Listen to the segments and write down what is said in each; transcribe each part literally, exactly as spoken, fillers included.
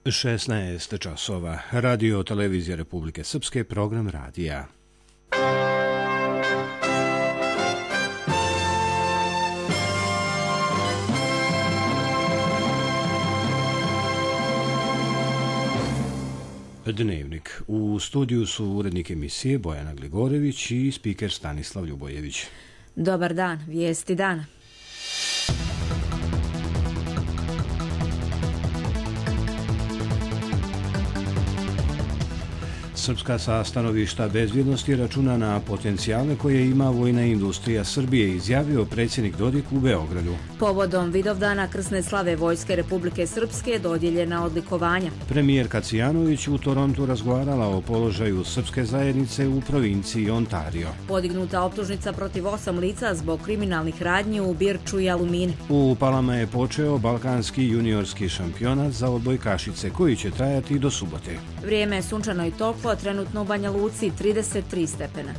šesnaest časova. Radio Televizija Republike Srpske, program radija. Dnevnik. U studiju su urednik emisije Bojana Gligorević i spiker Stanislav Ljubojević. Dobar dan, vijesti dana. Srpska sa stanovišta bezbjednosti računa na potencijale koje ima vojna industrija Srbije, izjavio predsjednik Dodik u Beogradu. Povodom Vidovdana krsne slave Vojske Republike Srpske dodijeljena odlikovanja. Premijerka Cijanović u Torontu razgovarala o položaju srpske zajednice u provinciji Ontario. Podignuta optužnica protiv osam lica zbog kriminalnih radnji u Birču i Alumini. U Palama je počeo balkanski juniorski šampionat za odbojkašice koji će trajati do subote. Vrijeme je sunčano i toplo, trenutno u Banja Luci trideset tri stepena.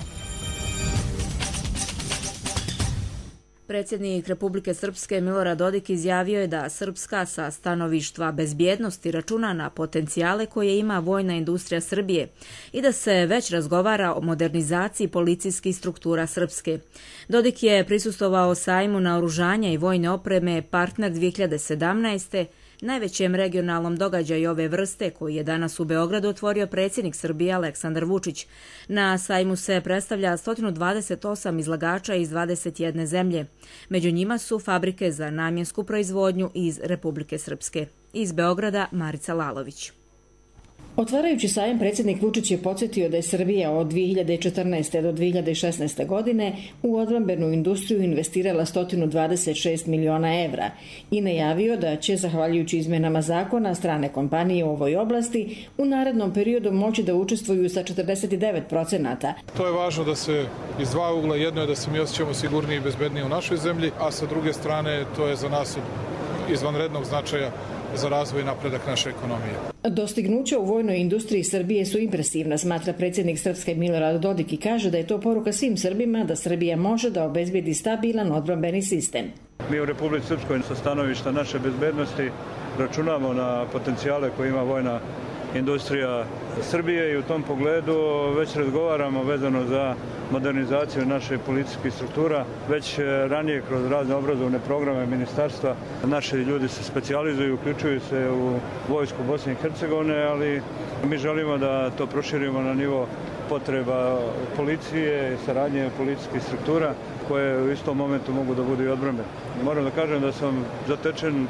Predsjednik Republike Srpske Milorad Dodik izjavio je da Srpska sa stanovištva bezbjednosti računa na potencijale koje ima vojna industrija Srbije i da se već razgovara o modernizaciji policijskih struktura Srpske. Dodik je prisustvovao sajmu naoružanja i vojne opreme Partner dvije hiljade sedamnaeste. Najvećem regionalnom događaju ove vrste koji je danas u Beogradu otvorio predsjednik Srbije Aleksandar Vučić. Na sajmu se predstavlja sto dvadeset osam izlagača iz dvadeset jedne zemlje. Među njima su fabrike za namjensku proizvodnju iz Republike Srpske. Iz Beograda Marica Lalović. Otvarajući sajam, predsjednik Vučić je podsjetio da je Srbija od dvije hiljade četrnaeste do dvije hiljade šesnaeste. godine u odbrambenu industriju investirala sto dvadeset šest miliona evra i najavio da će, zahvaljujući izmjenama zakona, strane kompanije u ovoj oblasti u narednom periodu moći da učestvuju sa četrdeset devet procenata. To je važno da se iz dva ugla, jedno je da se mi osjećamo sigurniji i bezbedniji u našoj zemlji, a sa druge strane to je za nas izvanrednog značaja za razvoj i napredak naše ekonomije. Dostignuća u vojnoj industriji Srbije su impresivna, smatra predsjednik Srpske Milorad Dodik i kaže da je to poruka svim Srbima da Srbija može da obezbedi stabilan odbrambeni sistem. Mi u Republici Srpskoj sa stanovišta naše bezbednosti računamo na potencijale koje ima vojna industrija Srbije i u tom pogledu već razgovaramo vezano za modernizaciju naše policijskih struktura. Već ranije kroz razne obrazovne programe ministarstva naši ljudi se specijalizuju, uključuju se u vojsku Bosne i Hercegovine, ali mi želimo da to proširimo na nivo potreba policije i saradnje policijskih struktura koje u istom momentu mogu da budu i odbrambene. Moram da kažem da sam zatečen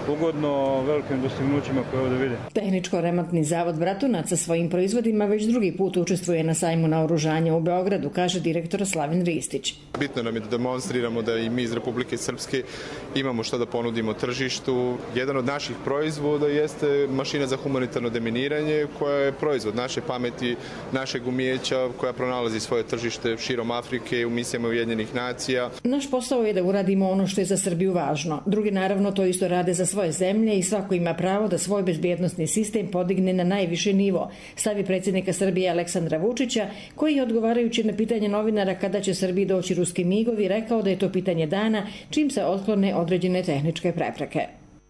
ugodno velikim dostignućima koje ovdje vidim. Tehničko-remontni zavod Bratunac sa svojim proizvodima već drugi put učestvuje na sajmu naoružanja u Beogradu, kaže direktor Slavin Ristić. Bitno nam je da demonstriramo da i mi iz Republike Srpske imamo što da ponudimo tržištu. Jedan od naših proizvoda jeste mašina za humanitarno deminiranje koja je proizvod naše pameti, našeg umijeća koja pronalazi svoje tržište širom Afrike u misijama Ujedinjenih nacija. Naš posao je da uradimo ono što je za Srbiju važno. Drugi naravno to isto rade za svoje zemlje i svako ima pravo da svoj bezbjednosni sistem podigne na najviši nivo, stavi predsjednika Srbije Aleksandra Vučića, koji je odgovarajući na pitanje novinara kada će Srbiji doći ruski migovi rekao da je to pitanje dana čim se otklone određene tehničke prepreke.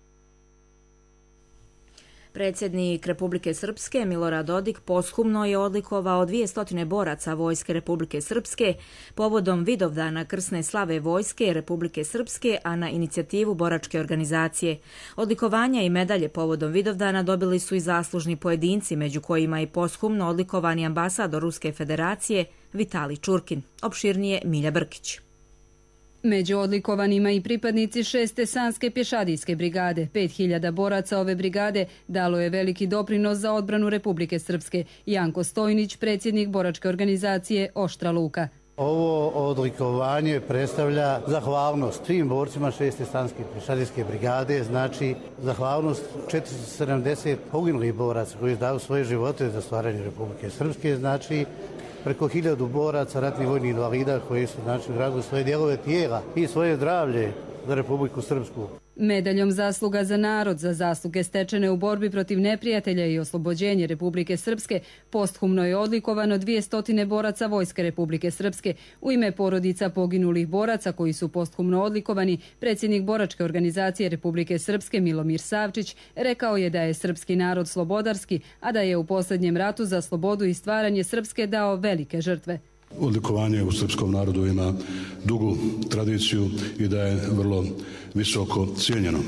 Predsjednik Republike Srpske Milorad Dodik posthumno je odlikovao dvjesto boraca Vojske Republike Srpske povodom Vidovdana krsne slave Vojske Republike Srpske, a na inicijativu boračke organizacije. Odlikovanja i medalje povodom Vidovdana dobili su i zaslužni pojedinci, među kojima i posthumno odlikovani ambasador Ruske federacije Vitali Čurkin. Opširnije Milja Brkić. Među odlikovanima i pripadnici šeste Sanske pješadijske brigade. pet hiljada boraca ove brigade dalo je veliki doprinos za odbranu Republike Srpske. Janko Stojnić, predsjednik boračke organizacije Oštra Luka. Ovo odlikovanje predstavlja zahvalnost svim borcima šeste Sanske pješadijske brigade, znači zahvalnost četiristo sedamdeset poginulih boraca koji daju svoje živote za stvaranje Republike Srpske, znači preko hiljadu boraca, ratnih vojnih invalida koji su znači gradili svoje dijelove tijela i svoje zdravlje za Republiku Srpsku. Medaljom zasluga za narod, za zasluge stečene u borbi protiv neprijatelja i oslobođenje Republike Srpske, posthumno je odlikovano dvije stotine boraca Vojske Republike Srpske. U ime porodica poginulih boraca koji su posthumno odlikovani, predsjednik boračke organizacije Republike Srpske Milomir Savčić rekao je da je srpski narod slobodarski, a da je u posljednjem ratu za slobodu i stvaranje Srpske dao velike žrtve. Odlikovanje u srpskom narodu ima dugu tradiciju i da je vrlo visoko cijenjeno.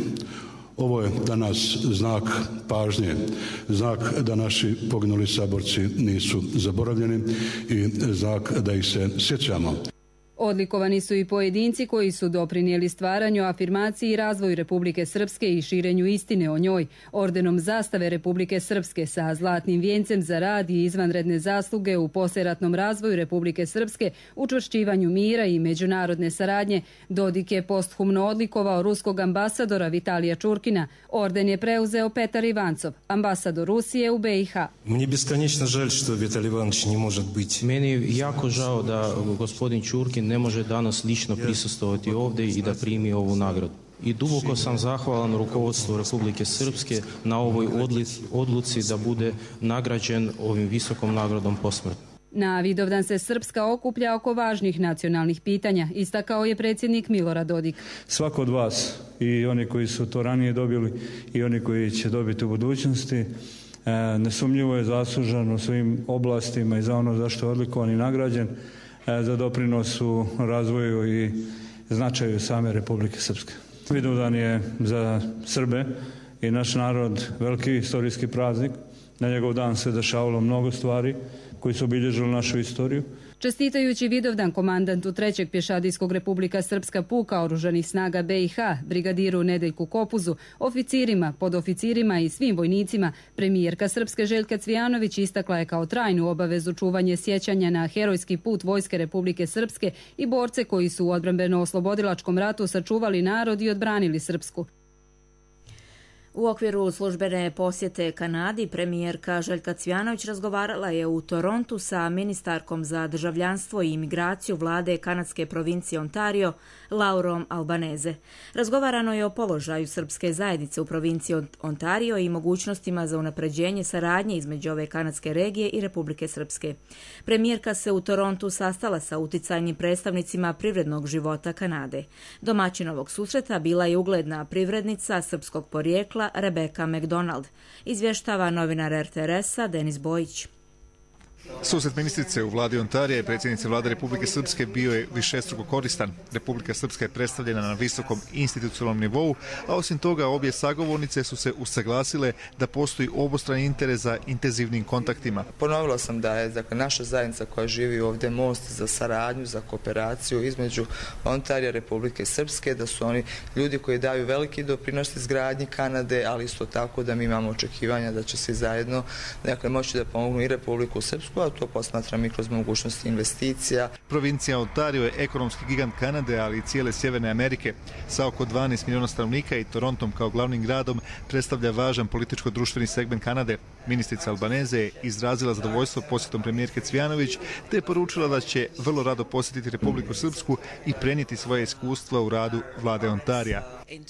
Ovo je danas znak pažnje, znak da naši poginuli saborci nisu zaboravljeni i znak da ih se sjećamo. Odlikovani su i pojedinci koji su doprinijeli stvaranju, afirmaciji i razvoju Republike Srpske i širenju istine o njoj, ordenom zastave Republike Srpske sa zlatnim vijencem za rad i izvanredne zasluge u poslijeratnom razvoju Republike Srpske, učvršćivanju mira i međunarodne saradnje. Dodik je posthumno odlikovao ruskog ambasadora Vitalija Čurkina. Orden je preuzeo Petar Ivancov, ambasador Rusije u be i ha. Meni beskonečno žal što Vitalij Ivanović ne može biti. Meni je jako žao da gospodin Čurkin ne može danas lično prisustvovati ovdje i da primi ovu nagradu. I duboko sam zahvalan rukovodstvu Republike Srpske na ovoj odluci da bude nagrađen ovim visokom nagradom posmrtno. Na Vidovdan se Srpska okuplja oko važnih nacionalnih pitanja, istakao je predsjednik Milorad Dodik. Svako od vas, i oni koji su to ranije dobili i oni koji će dobiti u budućnosti, nesumnjivo je zaslužan u svim oblastima i za ono zašto je odlikovan i nagrađen, za doprinos u razvoju i značaju same Republike Srpske. Vidovdan je za Srbe i naš narod veliki istorijski praznik. Na njegov dan se dešavalo mnogo stvari koji su obilježili našu istoriju. Čestitajući Vidovdan komandantu trećeg pješadijskog Republika Srpska puka oružanih snaga be i ha, brigadiru Nedeljku Kopuzu, oficirima, podoficirima i svim vojnicima, premijerka Srpske Željka Cvijanović istakla je kao trajnu obavezu čuvanje sjećanja na herojski put Vojske Republike Srpske i borce koji su u odbrambeno-oslobodilačkom ratu sačuvali narod i odbranili Srpsku. U okviru službene posjete Kanadi, premijerka Željka Cvijanović razgovarala je u Torontu sa ministarkom za državljanstvo i imigraciju vlade kanadske provincije Ontario, Laurom Albaneze. Razgovarano je o položaju srpske zajednice u provinciji Ontario i mogućnostima za unapređenje saradnje između ove kanadske regije i Republike Srpske. Premijerka se u Torontu sastala sa uticajnim predstavnicima privrednog života Kanade. Domaćin ovog susreta bila je ugledna privrednica srpskog porijekla Rebeka McDonald. Izvještava novinar er te er es-a Denis Bojić. Susret ministrice u vladi Ontarija i predsjednice vlade Republike Srpske bio je višestruko koristan. Republika Srpska je predstavljena na visokom institucionalnom nivou, a osim toga obje sagovornice su se usaglasile da postoji obostrani interes za intenzivnim kontaktima. Ponovila sam da je dakle, naša zajednica koja živi ovdje most za saradnju, za kooperaciju između Ontarija i Republike Srpske, da su oni ljudi koji daju veliki doprinos izgradnji Kanade, ali isto tako da mi imamo očekivanja da će se zajedno dakle, moći da pomognu i Republiku Srpsku, a to posmatram i kroz mogućnosti investicija. Provincija Ontario je ekonomski gigant Kanade, ali i cijele Sjeverne Amerike. Sa oko dvanaest miliona stanovnika i Torontom kao glavnim gradom predstavlja važan političko-društveni segment Kanade. Ministrica Albaneze je izrazila zadovoljstvo posjetom premijerke Cvijanović, te je poručila da će vrlo rado posjetiti Republiku Srpsku i prenijeti svoje iskustva u radu vlade Ontarija.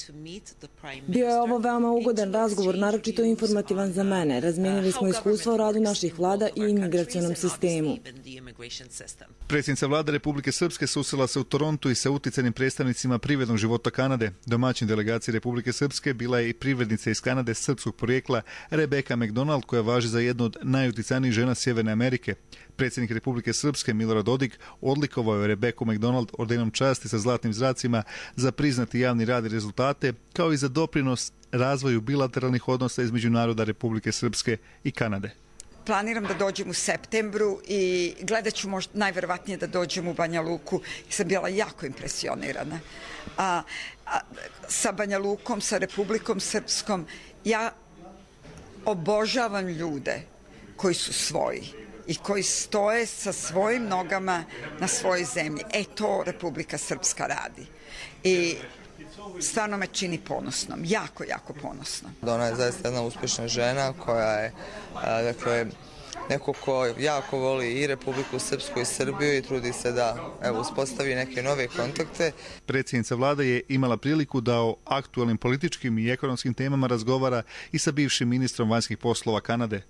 Bio je ovo veoma ugodan razgovor, naročito informativan za mene. Razmijenili smo iskustva u radu naših vlada i imigracionom sistemu. Predsjednica vlade Republike Srpske susrela se u Torontu i sa uticajnim predstavnicima privrednog života Kanade. Domaćin delegacije Republike Srpske bila je i privrednica iz Kanade srpskog porijekla Rebeka McDonald, koja važi za jednu od najuticajnijih žena Sjeverne Amerike. Predsjednik Republike Srpske Milorad Dodik odlikovao je Rebeku McDonald ordenom časti sa zlatnim zracima za priznati javni rad i rezultate, kao i za doprinos razvoju bilateralnih odnosa između naroda Republike Srpske i Kanade. Planiram da dođem u septembru i gledat ću možda najverovatnije da dođem u Banja Luku. Sam bila jako impresionirana. A, a, sa Banja Lukom, sa Republikom Srpskom, ja obožavam ljude koji su svoji i koji stoje sa svojim nogama na svojoj zemlji. E, to Republika Srpska radi. I stvarno me čini ponosnom, jako, jako ponosnom. Ona je zaista jedna uspješna žena koja je, dakle, neko ko jako voli i Republiku Srpsku i Srbiju i trudi se da evo, uspostavi neke nove kontakte. Predsjednica vlade je imala priliku da o aktualnim političkim i ekonomskim temama razgovara i sa bivšim ministrom vanjskih poslova Kanade.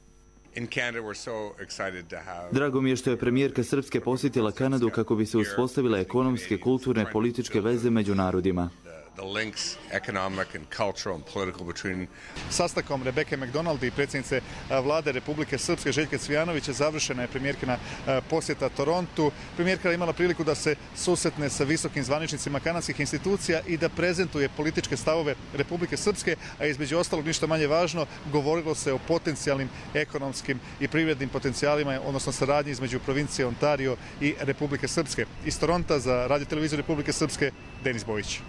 Drago mi je što je premijerka Srpske posjetila Kanadu kako bi se uspostavile ekonomske, kulturne, političke veze među narodima. Sastankom Rebeke McDonald i predsjednice vlade Republike Srpske Željke Cvijanovića završena je premijerkina posjeta Torontu. Premijerka je imala priliku da se susretne sa visokim zvaničnicima kanadskih institucija i da prezentuje političke stavove Republike Srpske, a između ostalog ništa manje važno, govorilo se o potencijalnim ekonomskim i privrednim potencijalima, odnosno saradnji između provincije Ontario i Republike Srpske. Iz Toronta za Radio televiziju Republike Srpske, Denis Bojić.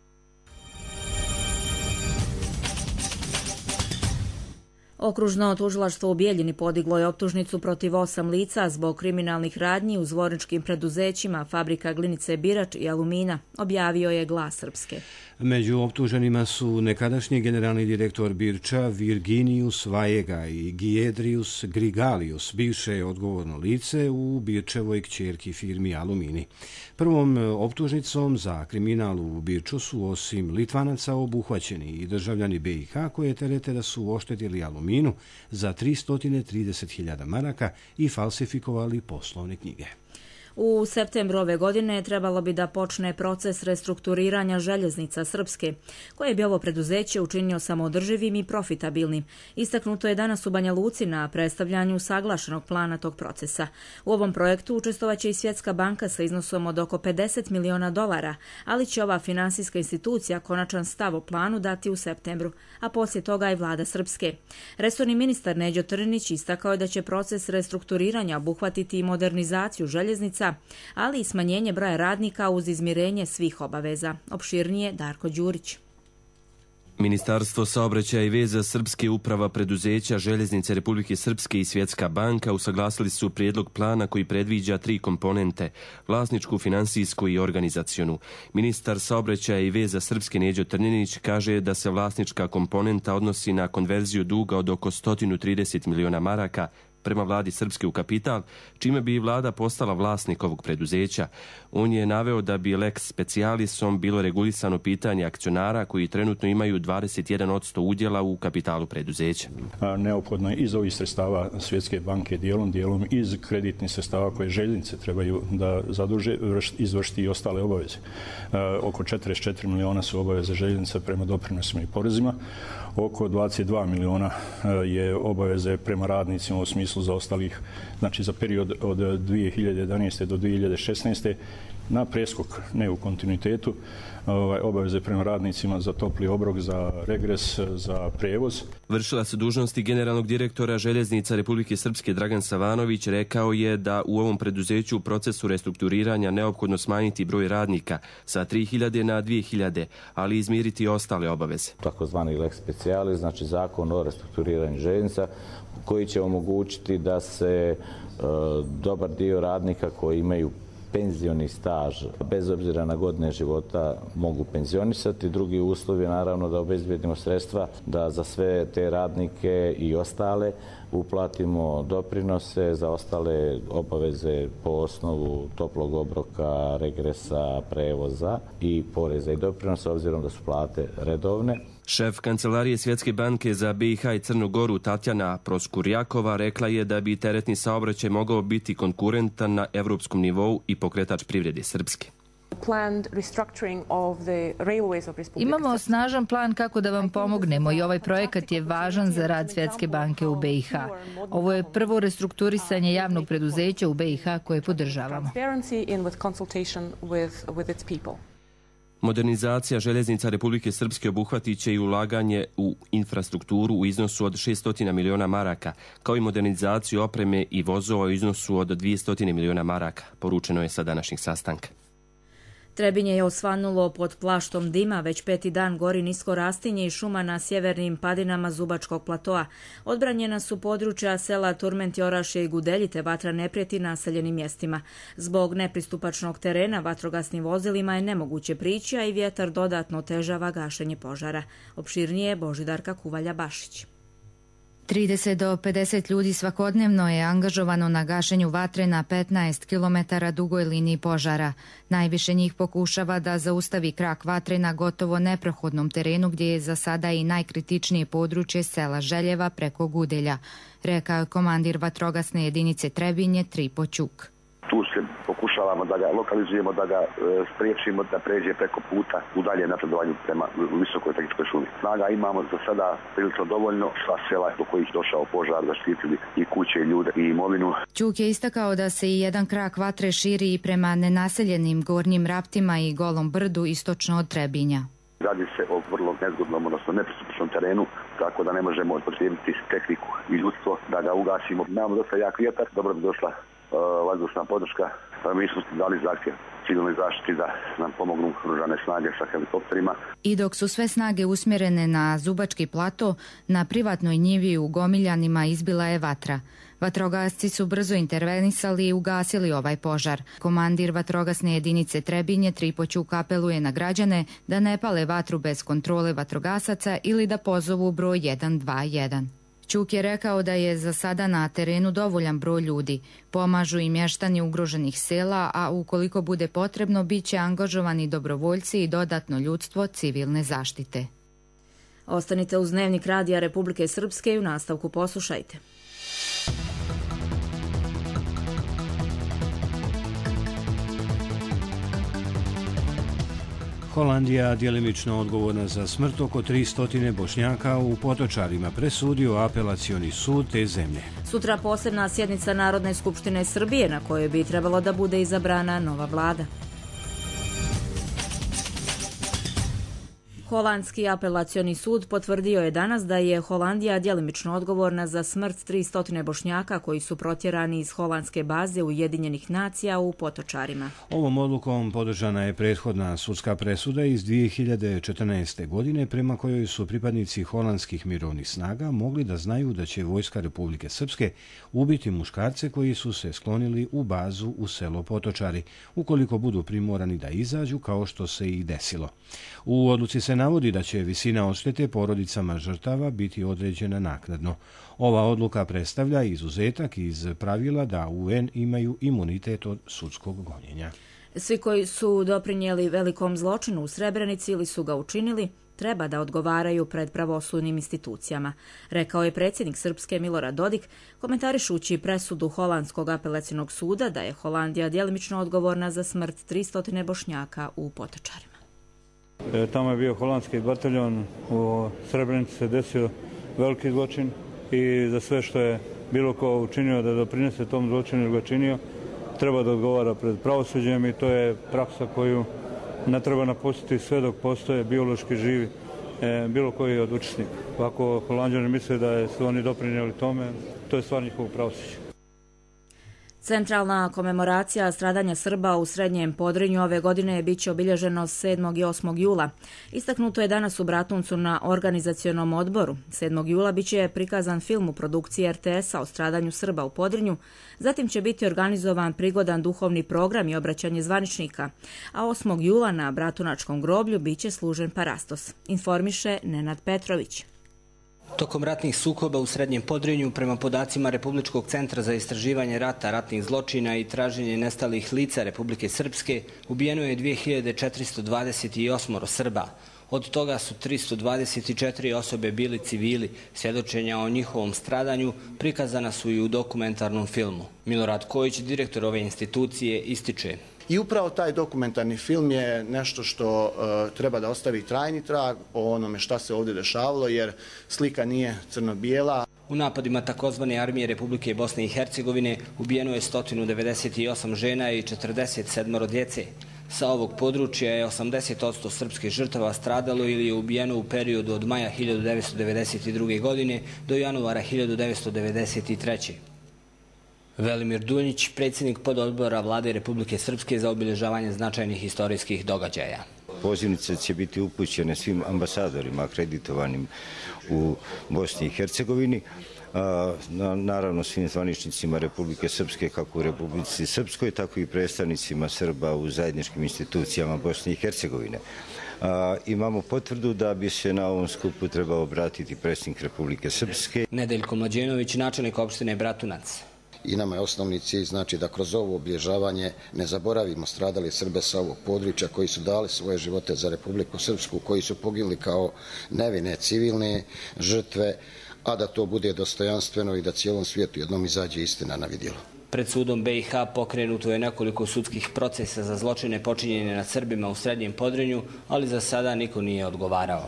Okružno tužilaštvo u Bijeljini podiglo je optužnicu protiv osam lica zbog kriminalnih radnji u zvorničkim preduzećima Fabrika glinice Birač i Alumina, objavio je Glas Srpske. Među optuženima su nekadašnji generalni direktor Birča Virginius Vajega i Giedrius Grigalius, bivše odgovorno lice u Birčevoj kćerki firmi Alumini. Prvom optužnicom za kriminal u Birču su osim Litvanaca obuhvaćeni i državljani B i H koje terete da su oštetili Aluminu za tristo trideset hiljada maraka i falsifikovali poslovne knjige. U septembru ove godine trebalo bi da počne proces restrukturiranja Željeznica Srpske, koje bi ovo preduzeće učinio samoodrživim i profitabilnim. Istaknuto je danas u Banja Luci na predstavljanju saglašenog plana tog procesa. U ovom projektu učestvovaće i Svjetska banka sa iznosom od oko pedeset miliona dolara, ali će ova finansijska institucija konačan stav o planu dati u septembru, a poslije toga i vlada Srpske. Resorni ministar Neđo Trnić istakao je da će proces restrukturiranja obuhvatiti i modernizaciju željeznica, ali i smanjenje broja radnika uz izmirenje svih obaveza. Opširnije Darko Đurić. Ministarstvo saobraćaja i veza Srpske, uprava preduzeća Željeznice Republike Srpske i Svjetska banka usaglasili su prijedlog plana koji predviđa tri komponente: vlasničku, finansijsku i organizacionu. Ministar saobraćaja i veza Srpske Neđo Trnjenić kaže da se vlasnička komponenta odnosi na konverziju duga od oko sto trideset miliona maraka prema vladi Srpske u kapital, čime bi vlada postala vlasnik ovog preduzeća. On je naveo da bi lex specialisom bilo regulisano pitanje akcionara koji trenutno imaju dvadeset jedan posto udjela u kapitalu preduzeća. Neophodno je iz ovih sredstava Svjetske banke dijelom, dijelom iz kreditnih sredstava koje željeznice trebaju da zaduže, izvršiti i ostale obaveze. Oko četrdeset četiri miliona su obaveze željeznica prema doprinosima i porezima. Oko dvadeset dva miliona je obaveze prema radnicima u smislu za ostalih, znači za period od dvije hiljade jedanaeste do dvije hiljade šesnaeste na preskok, ne u kontinuitetu, ovaj, obaveze prema radnicima za topli obrok, za regres, za prevoz. Vršilac dužnosti generalnog direktora Željeznica Republike Srpske Dragan Savanović rekao je da u ovom preduzeću u procesu restrukturiranja neophodno smanjiti broj radnika sa tri hiljade na dvije hiljade, ali izmiriti ostale obaveze. Takozvani lex specialis, znači zakon o restrukturiranju željeznica, koji će omogućiti da se e, dobar dio radnika koji imaju penzioni staž, bez obzira na godine života, mogu penzionisati. Drugi uslov je naravno da obezbedimo sredstva da za sve te radnike i ostale uplatimo doprinose za ostale obaveze po osnovu toplog obroka, regresa, prevoza i poreza i doprinosa, obzirom da su plate redovne. Šef Kancelarije Svjetske banke za B i H i Crnu Goru Tatjana Proskurjakova rekla je da bi teretni saobraćaj mogao biti konkurentan na evropskom nivou i pokretač privrede Srpske. Imamo snažan plan kako da vam pomognemo i ovaj projekat je važan za rad Svjetske banke u B i H. Ovo je prvo restrukturisanje javnog preduzeća u B i H koje podržavamo. Modernizacija Željeznica Republike Srpske obuhvatit će i ulaganje u infrastrukturu u iznosu od šest miliona maraka, kao i modernizaciju opreme i vozova u iznosu od dvjesto miliona maraka, poručeno je sa današnjeg sastanka. Trebinje je osvanulo pod plaštom dima, već peti dan gori nisko rastinje i šuma na sjevernim padinama Zubačkog platoa. Odbranjena su područja sela Turmenti, Orašje i Gudelji, te vatra ne prijeti naseljenim mjestima. Zbog nepristupačnog terena vatrogasnim vozilima je nemoguće prići, a i vjetar dodatno otežava gašenje požara. Opširnije Božidarka Kuvalja-Bašić. trideset do pedeset ljudi svakodnevno je angažovano na gašenju vatre na petnaest kilometara dugoj liniji požara. Najviše njih pokušava da zaustavi krak vatre na gotovo neprohodnom terenu gdje je za sada i najkritičnije područje sela Željeva preko Gudelja, rekao je komandir vatrogasne jedinice Trebinje Tripo Ćuk. Tu se pokušavamo da ga lokalizujemo, da ga e, spriječimo da pređe preko puta u dalje napredovanju prema visokoj tehničkoj šumi. Snaga imamo za sada prilično dovoljno, sva sela do kojih došao požar zaštitili i kuće, i ljude, i imovinu. Ćuk je istakao da se i jedan krak vatre širi i prema nenaseljenim Gornjim Raptima i Golom Brdu istočno od Trebinja. Radi se o vrlo nezgodnom, odnosno nepristupičnom terenu, tako da ne možemo upotrijebiti tehniku i ljudstvo da ga ugasimo. Imamo dosta jak vjetar, dobro bi došla vazdušna podrška. Mi smo dali zahtjev civilnoj zaštiti da nam pomognu oružane snage sa helikopterima. I dok su sve snage usmjerene na Zubački plato, na privatnoj njivi u Gomiljanima izbila je vatra. Vatrogasci su brzo intervenisali i ugasili ovaj požar. Komandir vatrogasne jedinice Trebinje Tripo Ćuk apeluje na građane da ne pale vatru bez kontrole vatrogasaca ili da pozovu broj jedan dva jedan. Ćuk je rekao da je za sada na terenu dovoljan broj ljudi. Pomažu i mještani ugroženih sela, a ukoliko bude potrebno, bit će angažovani dobrovoljci i dodatno ljudstvo civilne zaštite. Ostanite uz Dnevnik Radija Republike Srpske i u nastavku poslušajte. Holandija, djelimično odgovorna za smrt oko tristo Bošnjaka u Potočarima, presudio apelacioni sud te zemlje. Sutra posebna sjednica Narodne skupštine Srbije na kojoj bi trebalo da bude izabrana nova vlada. Holandski apelacioni sud potvrdio je danas da je Holandija djelimično odgovorna za smrt tristo Bošnjaka koji su protjerani iz holandske baze Ujedinjenih nacija u Potočarima. Ovom odlukom podržana je prethodna sudska presuda iz dvije hiljade četrnaeste. godine prema kojoj su pripadnici holandskih mirovnih snaga mogli da znaju da će vojska Republike Srpske ubiti muškarce koji su se sklonili u bazu u selo Potočari, ukoliko budu primorani da izađu kao što se i desilo. U odluci se navodi da će visina odštete porodicama žrtava biti određena naknadno. Ova odluka predstavlja izuzetak iz pravila da U N imaju imunitet od sudskog gonjenja. Svi koji su doprinijeli velikom zločinu u Srebrenici ili su ga učinili, treba da odgovaraju pred pravosudnim institucijama, rekao je predsjednik Srpske Milorad Dodik, komentarišući presudu Holandskog apelacionog suda da je Holandija djelimično odgovorna za smrt tristo Bošnjaka u Potočarima. E, tamo je bio holandski bataljon, u Srebrenici se desio veliki zločin i za sve što je bilo ko učinio da doprinese tom zločinu ili ga činio, treba da odgovara pred pravosuđem i to je praksa koju ne treba napustiti sve dok postoje biološki živi e, bilo koji od učesnika. Ako Holanđani misle da su oni doprinijeli tome, to je stvar njihovog pravosuđa. Centralna komemoracija stradanja Srba u Srednjem Podrinju ove godine biće obilježeno sedmog i osmog jula. Istaknuto je danas u Bratuncu na organizacionom odboru. sedmog jula biće prikazan film u produkciji R T S-a o stradanju Srba u Podrinju, zatim će biti organizovan prigodan duhovni program i obraćanje zvaničnika, a osmog jula na Bratunačkom groblju biće služen parastos, informiše Nenad Petrović. Tokom ratnih sukoba u Srednjem Podrinju, prema podacima Republičkog centra za istraživanje rata, ratnih zločina i traženje nestalih lica Republike Srpske, ubijeno je dvije hiljade četiristo dvadeset osam Srba. Od toga su tristo dvadeset četiri osobe bili civili. Svjedočenja o njihovom stradanju prikazana su i u dokumentarnom filmu. Milorad Kojić, direktor ove institucije, ističe: I upravo taj dokumentarni film je nešto što uh, treba da ostavi trajni trag o onome šta se ovdje dešavalo, jer slika nije crno-bijela. U napadima takozvane armije Republike Bosne i Hercegovine ubijeno je sto devedeset osam žena i četrdeset sedam djece. Sa ovog područja je osamdeset posto srpskih žrtava stradalo ili je ubijeno u periodu od maja hiljadu devetsto devedeset druge. godine do januara hiljadu devetsto devedeset treće. Velimir Dunjić, predsjednik pododbora Vlade Republike Srpske za obilježavanje značajnih historijskih događaja. Pozivnice će biti upućene svim ambasadorima akreditovanim u Bosni i Hercegovini, naravno svim zvaničnicima Republike Srpske kako u Republici Srpskoj, tako i predstavnicima Srba u zajedničkim institucijama Bosne i Hercegovine. A, imamo potvrdu da bi se na ovom skupu trebao obratiti predsjednik Republike Srpske. Nedeljko Mlađenović, načelnik opštine Bratunac. I nama je osnovni cilj znači da kroz ovo obilježavanje ne zaboravimo stradali Srbe sa ovog područja koji su dali svoje živote za Republiku Srpsku, koji su poginuli kao nevine civilne žrtve, a da to bude dostojanstveno i da cijelom svijetu jednom izađe istina na vidjelo. Pred sudom B i H pokrenuto je nekoliko sudskih procesa za zločine počinjene nad Srbima u Srednjem Podrinju, ali za sada niko nije odgovarao.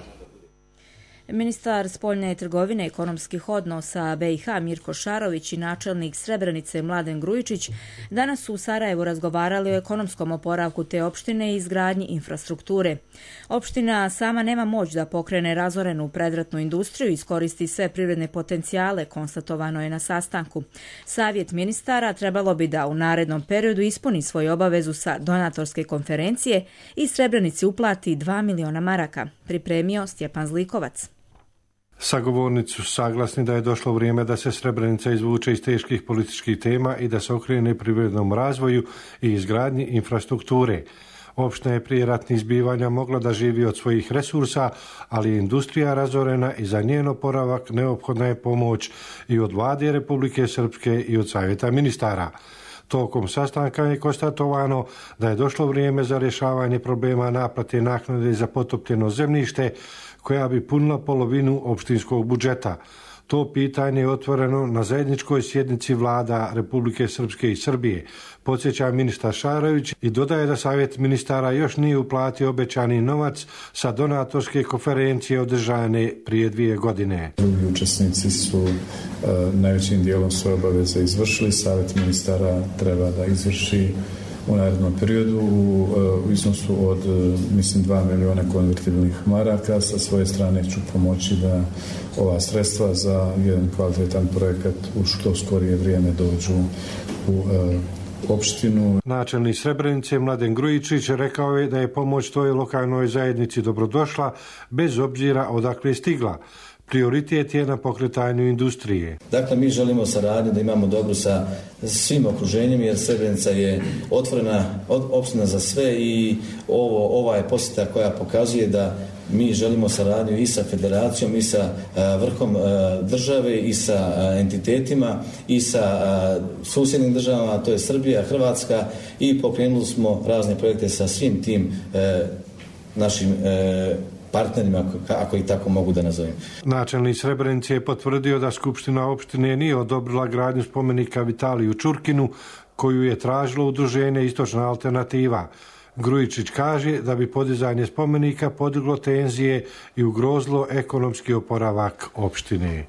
Ministar spoljne trgovine i ekonomskih odnosa B i H Mirko Šarović i načelnik Srebrenice Mladen Grujičić danas su u Sarajevu razgovarali o ekonomskom oporavku te opštine i izgradnji infrastrukture. Opština sama nema moć da pokrene razorenu predratnu industriju i iskoristi sve privredne potencijale, konstatovano je na sastanku. Savjet ministara trebalo bi da u narednom periodu ispuni svoju obavezu sa donatorske konferencije i Srebrenici uplati dva miliona maraka, pripremio Stjepan Zlikovac. Sagovornici su saglasni da je došlo vrijeme da se Srebrenica izvuče iz teških političkih tema i da se okrene privrednom razvoju i izgradnji infrastrukture. Opština je prije ratnih zbivanja mogla da živi od svojih resursa, ali je industrija razorena i za njen oporavak neophodna je pomoć i od vlade Republike Srpske i od savjeta ministara. Tokom sastanka je konstatovano da je došlo vrijeme za rješavanje problema naplate naknade za potopljeno zemljište, koja bi punila polovinu opštinskog budžeta. To pitanje je otvoreno na zajedničkoj sjednici vlada Republike Srpske i Srbije, podsjeća ministar Šarović i dodaje da savjet ministara još nije uplatio obećani novac sa donatorske konferencije održane prije dvije godine. Drugi učesnici su uh, najvećim dijelom svoje obaveze izvršili, savjet ministara treba da izvrši u narednom periodu u, u iznosu od, mislim, dva miliona konvertibilnih maraka. Sa svoje strane ću pomoći da ova sredstva za jedan kvalitetan projekat u što skorije vrijeme dođu u uh, opštinu. Načelnik Srebrenice Mladen Grujičić rekao je da je pomoć toj lokalnoj zajednici dobrodošla bez obzira odakle je stigla. Prioritet je na pokretanju industrije. Dakle, mi želimo saradnju da imamo dobru sa svim okruženjem, jer Srebrenica je otvorena opština za sve i ovo, ova je posjeta koja pokazuje da mi želimo saradnju i sa federacijom i sa a, vrhom a, države i sa a, entitetima i sa a, susjednim državama, a to je Srbija, Hrvatska, i pokrenuli smo razne projekte sa svim tim a, našim a, partnerima, ako ih tako mogu da nazovem. Načelnik Srebrenice je potvrdio da Skupština opštine nije odobrila gradnju spomenika Vitaliju Čurkinu, koju je tražilo udruženje Istočna alternativa. Grujičić kaže da bi podizanje spomenika podiglo tenzije i ugrozilo ekonomski oporavak opštine.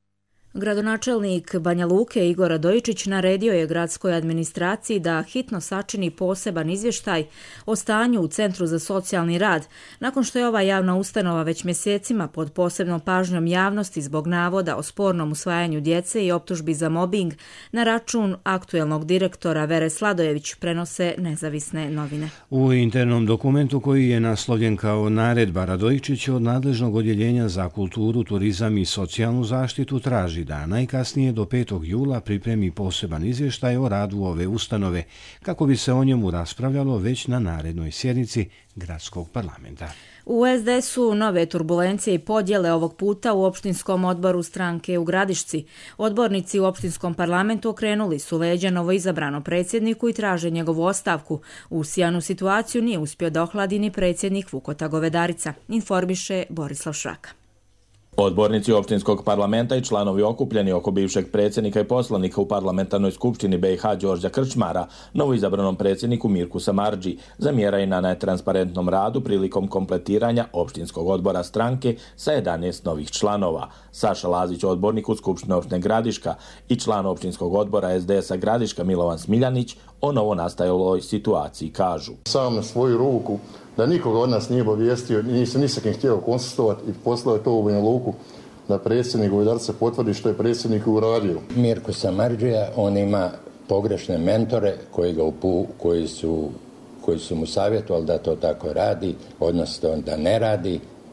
Gradonačelnik Banja Luke Igor Radojičić naredio je gradskoj administraciji da hitno sačini poseban izvještaj o stanju u Centru za socijalni rad, nakon što je ova javna ustanova već mjesecima pod posebnom pažnjom javnosti zbog navoda o spornom usvajanju djece i optužbi za mobing na račun aktuelnog direktora Vere Sladojević, prenose nezavisne novine. U internom dokumentu koji je naslovljen kao naredba, Radojičić od nadležnog odjeljenja za kulturu, turizam i socijalnu zaštitu traži da najkasnije do petog jula pripremi poseban izvještaj o radu ove ustanove, kako bi se o njemu raspravljalo već na narednoj sjednici gradskog parlamenta. U es de esu nove turbulencije i podjele ovog puta u opštinskom odboru stranke u Gradišci. Odbornici u opštinskom parlamentu okrenuli su leđa novoizabrano predsjedniku i traže njegovu ostavku. Usijanu situaciju nije uspio da ohladi ni predsjednik Vukota Govedarica, informiše Borislav Šraka. Odbornici opštinskog parlamenta i članovi okupljeni oko bivšeg predsjednika i poslanika u parlamentarnoj skupštini be i ha Đorđa Krčmara, novoizabranom predsjedniku Mirku Samardži, zamjeraju na netransparentnom radu prilikom kompletiranja opštinskog odbora stranke sa jedanaest novih članova. Saša Lazić, odbornik u Skupštine opštine Gradiška, i član opštinskog odbora es de esa Gradiška Milovan Smiljanić o novo nastajoloj situaciji kažu. Sam na svoju ruku da nikoga od nas nije obavijestio, nije se ni sa kim htio konsultovati i poslao je to u Banja Luku da predsjednik Govedarica potvrdi što je predsjednik uradio. Mirko Samardžija, on ima pogrešne mentore koji, ga upu, koji, su, koji su mu savjetovali da to tako radi, odnosno da ne radi.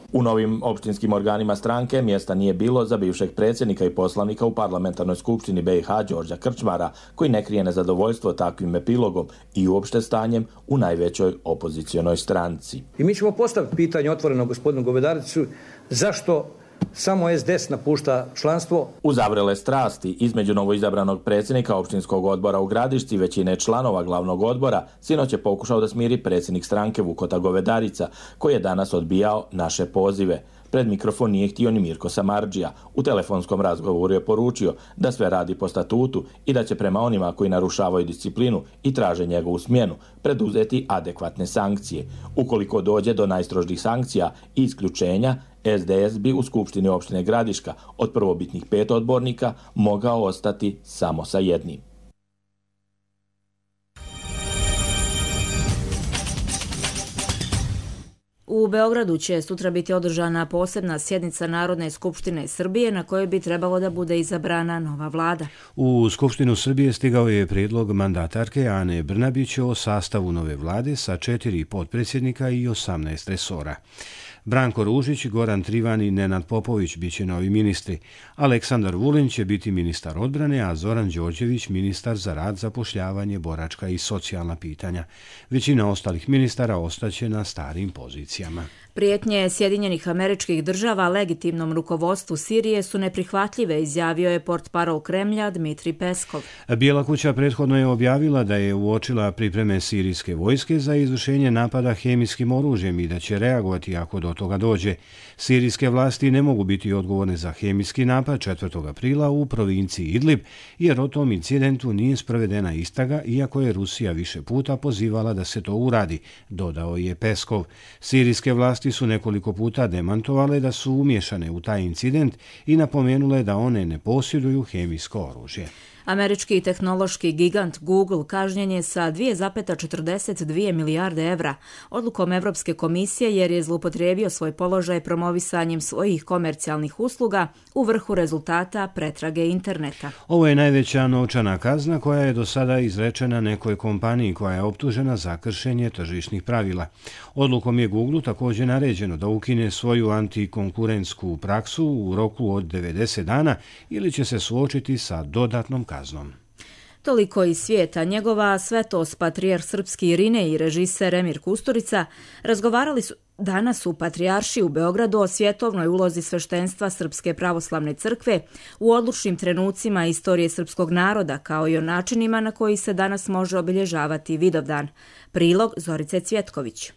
U novim opštinskim organima stranke mjesta nije bilo za bivšeg predsjednika i poslanika u parlamentarnoj skupštini B i H Đorđa Krčmara, koji ne krije nezadovoljstvo takvim epilogom i uopšte stanjem u najvećoj opozicionoj stranci. I mi ćemo postaviti pitanje otvoreno gospodinu Govedaricu zašto samo S D S napušta članstvo. Uzavrele strasti između novoizabranog predsjednika opštinskog odbora u Gradišci i većine članova glavnog odbora sinoć je pokušao da smiri predsjednik stranke Vukota Govedarica, koji je danas odbijao naše pozive. Pred mikrofon nije htio ni Mirko Samardžija. U telefonskom razgovoru je poručio da sve radi po statutu i da će prema onima koji narušavaju disciplinu i traže njegovu smjenu preduzeti adekvatne sankcije. Ukoliko dođe do najstrožih sankcija i isključenja, S D S bi u Skupštini opštine Gradiška od prvobitnih pet odbornika mogao ostati samo sa jednim. U Beogradu će sutra biti održana posebna sjednica Narodne skupštine Srbije na kojoj bi trebalo da bude izabrana nova vlada. U Skupštinu Srbije stigao je prijedlog mandatarke Ane Brnabić o sastavu nove vlade sa četiri potpredsjednika i osamnaest resora. Branko Ružić, Goran Trivan i Nenad Popović biće novi ministri. Aleksandar Vulin će biti ministar odbrane, a Zoran Đorđević ministar za rad, zapošljavanje, boračka i socijalna pitanja. Većina ostalih ministara ostaće na starim pozicijama. Prijetnje Sjedinjenih Američkih Država legitimnom rukovodstvu Sirije su neprihvatljive, izjavio je portparol Kremlja Dmitri Peskov. Bijela kuća prethodno je objavila da je uočila pripreme sirijske vojske za izvršenje napada hemijskim oružjem i da će reagovati ako do toga dođe. Sirijske vlasti ne mogu biti odgovorne za hemijski napad četvrtog aprila u provinciji Idlib, jer o tom incidentu nije sprovedena istraga, iako je Rusija više puta pozivala da se to uradi, dodao je Peskov. Sirijske vlasti su nekoliko puta demantovale da su umiješane u taj incident i napomenule da one ne posjeduju hemijsko oružje. Američki tehnološki gigant Google kažnjen je sa dvije zarez četrdeset dvije milijarde evra odlukom Evropske komisije jer je zloupotrijebio svoj položaj promovisanjem svojih komercijalnih usluga u vrhu rezultata pretrage interneta. Ovo je najveća novčana kazna koja je do sada izrečena nekoj kompaniji koja je optužena za kršenje tržišnih pravila. Odlukom je Google također naređeno da ukine svoju antikonkurentsku praksu u roku od devedeset dana ili će se suočiti sa dodatnom kaznom. Toliko iz svijeta. Njegova svetost patrijarh srpski Irinej i režiser Emir Kusturica razgovarali su danas u Patrijaršiji u Beogradu o svjetovnoj ulozi sveštenstva Srpske pravoslavne crkve u odlučnim trenucima istorije srpskog naroda, kao i o načinima na koji se danas može obilježavati Vidovdan. Prilog Zorice Cvjetković.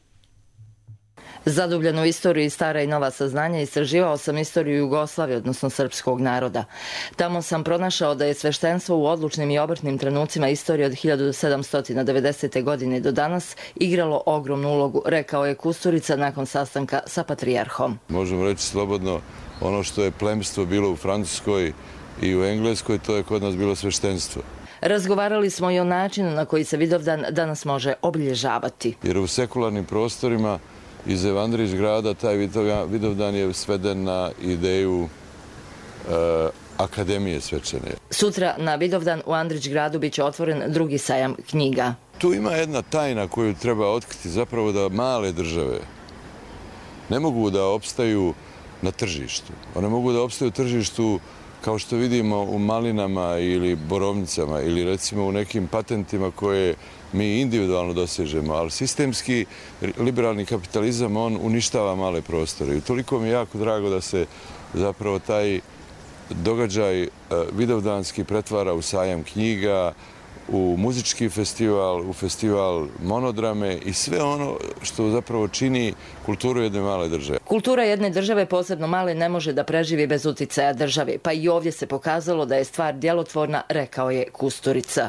Zadubljen u istoriju i stara i nova saznanja, istraživao sam istoriju Jugoslavije, odnosno srpskog naroda. Tamo sam pronašao da je sveštenstvo u odlučnim i obrtnim trenucima istorije od hiljadu sedamsto devedesete. godine do danas igralo ogromnu ulogu, rekao je Kusturica nakon sastanka sa patrijarhom. Možemo reći slobodno, ono što je plemstvo bilo u Francuskoj i u Engleskoj, to je kod nas bilo sveštenstvo. Razgovarali smo i o načinu na koji se Vidovdan danas može obilježavati. Jer u sekularnim prostorima iz Evandrić grada taj Vidovdan je sveden na ideju e, akademije svečane. Sutra na Vidovdan u Andrić gradu biće otvoren drugi sajam knjiga. Tu ima jedna tajna koju treba otkriti, zapravo da male države ne mogu da opstaju na tržištu. One mogu da opstaju u tržištu kao što vidimo u malinama ili borovnicama ili recimo u nekim patentima koje mi individualno dosežemo, ali sistemski liberalni kapitalizam, on uništava male prostore. I toliko mi je jako drago da se zapravo taj događaj vidovdanski pretvara u sajam knjiga, u muzički festival, u festival monodrame i sve ono što zapravo čini kulturu jedne male države. Kultura jedne države, posebno male, ne može da preživi bez uticaja države, pa i ovdje se pokazalo da je stvar djelotvorna, rekao je Kusturica.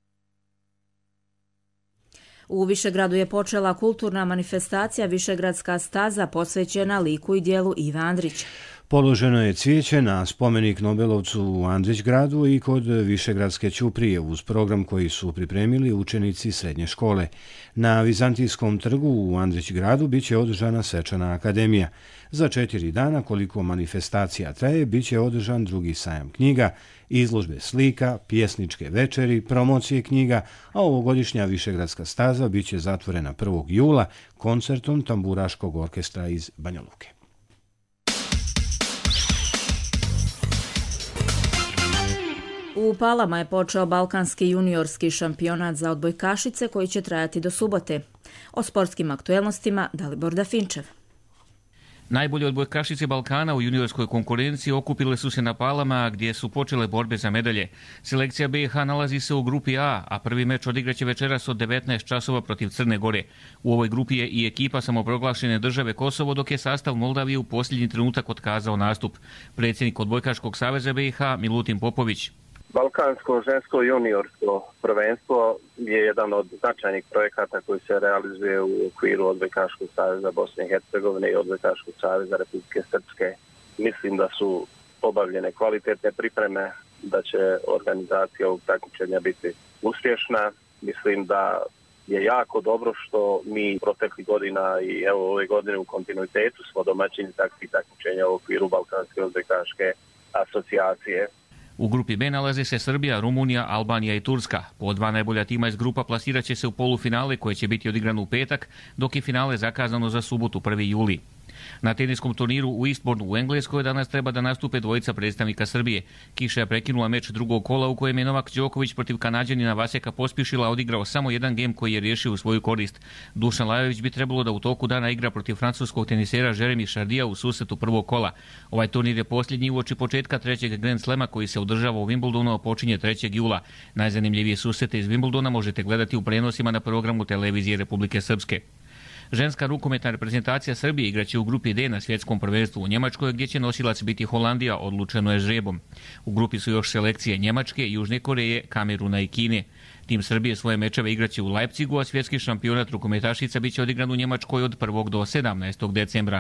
U Višegradu je počela kulturna manifestacija Višegradska staza posvećena liku i dijelu Ive Andrića. Položeno je cvijeće na spomenik Nobelovcu u Andrićgradu i kod Višegradske ćuprije uz program koji su pripremili učenici srednje škole. Na Vizantijskom trgu u Andrićgradu biće održana svečana akademija. Za četiri dana, koliko manifestacija traje, biće održan drugi sajam knjiga, izložbe slika, pjesničke večeri, promocije knjiga, a ovogodišnja Višegradska staza biće zatvorena prvog jula koncertom tamburaškog orkestra iz Banja Luke. U Palama je počeo balkanski juniorski šampionat za odbojkašice koji će trajati do subote. O sportskim aktuelnostima Dalibor Dafinčev. Najbolje odbojkašice Balkana u juniorskoj konkurenciji okupile su se na Palama gdje su počele borbe za medalje. Selekcija B i H nalazi se u grupi A, a prvi meč odigraće večeras od devetnaest časova protiv Crne Gore. U ovoj grupi je i ekipa samoproglašene države Kosovo, dok je sastav Moldavije u posljednji trenutak otkazao nastup. Predsjednik Odbojkaškog saveza B i H Milutin Popović. Balkansko žensko juniorsko prvenstvo je jedan od značajnih projekata koji se realizuje u okviru Odbojkaškog saveza Bosne i Hercegovine i Odbojkaškog saveza Republike Srpske. Mislim da su obavljene kvalitetne pripreme, da će organizacija ovog takmičenja biti uspješna. Mislim da je jako dobro što mi proteklih godina i evo ove godine u kontinuitetu smo domaćini takvih takmičenja u okviru Balkanske odbojkaške asocijacije. U grupi B nalaze se Srbija, Rumunija, Albanija i Turska. Po dva najbolja tima iz grupa plasirat će se u polufinale koje će biti odigrano u petak, dok je finale zakazano za subotu prvog jula. Na teniskom turniru u Eastbournu u Engleskoj danas treba da nastupe dvojica predstavnika Srbije. Kiša je prekinula meč drugog kola u kojem je Novak Đoković protiv Kanađanina Vaseka Pospišila odigrao samo jedan gem koji je riješio u svoju korist. Dušan Lajović bi trebalo da u toku dana igra protiv francuskog tenisera Jeremy Chardija u susretu prvog kola. Ovaj turnir je posljednji uoči početka trećeg Grand Slema koji se održava u Wimbledonu, a počinje trećeg jula. Najzanimljivije susrete iz Wimbledona možete gledati u prenosima na programu televizije Republike Srpske. Ženska rukometna reprezentacija Srbije igraće u grupi D na svjetskom prvenstvu u Njemačkoj, gdje će nosilac biti Holandija, odlučeno je žrebom. U grupi su još selekcije Njemačke, Južne Koreje, Kameruna i Kine. Tim Srbije svoje mečeve igraće u Leipzigu, a svjetski šampionat rukometašica biće odigran u Njemačkoj od prvog do sedamnaestog decembra.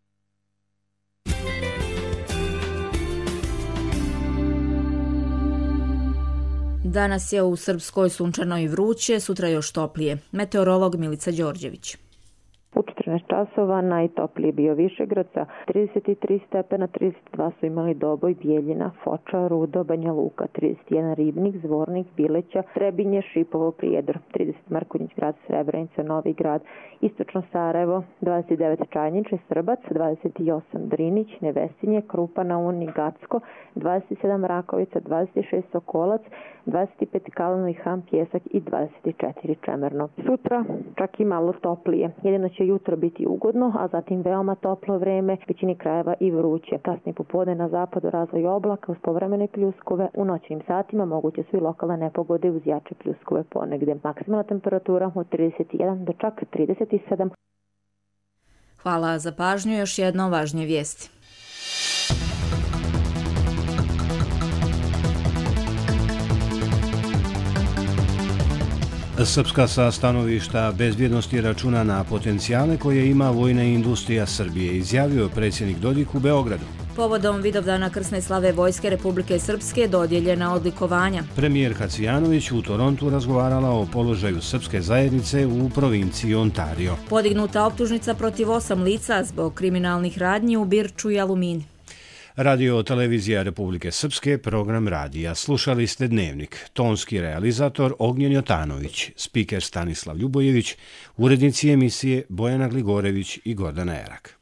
Danas je u Srpskoj sunčano i vruće, sutra još toplije. Meteorolog Milica Đorđević. U četrnaest časova najtoplije bio Višegrad sa trideset tri stepena, trideset dva su imali Doboj, Bijeljina, Foča, Rudo, Banja Luka, trideset jedan Ribnik, Zvornik, Bileća, Trebinje, Šipovo, Prijedor, trideset Mrkonjić grad, Srebrenica, Novi grad, Istočno Sarajevo, dvadeset devet Čajniče, Srbac, dvadeset osam Drinić, Nevesinje, Krupa na Uni, Gacko, dvadeset sedam Rakovica, dvadeset šest Sokolac, dvadeset pet Kalano i Han, Pjesak i dvadeset četiri Čemerno. Sutra čak i malo toplije. Jedino će jutro biti ugodno, a zatim veoma toplo vreme, većini krajeva i vruće. Kasnije popodne na zapadu razvoj oblaka uz povremene pljuskove. U noćnim satima moguće su i lokalne nepogode uz jače pljuskove ponegde. Maksimalna temperatura od trideset jedan do čak trideset sedam. Hvala za pažnju. Još jedno važnije vijesti. Srpska sa stanovišta bezbjednosti računa na potencijale koje ima vojna industrija Srbije, izjavio predsjednik Dodik u Beogradu. Povodom Vidovdana krsne slave Vojske Republike Srpske dodijeljena odlikovanja. Premijer Hacijanović u Torontu razgovarala o položaju srpske zajednice u provinciji Ontario. Podignuta optužnica protiv osam lica zbog kriminalnih radnji u Birču i Alumini. Radio televizija Republike Srpske, program radija. Slušali ste Dnevnik. Tonski realizator Ognjen Jotanović, spiker Stanislav Ljubojević, urednici emisije Bojana Gligorević i Gordana Erak.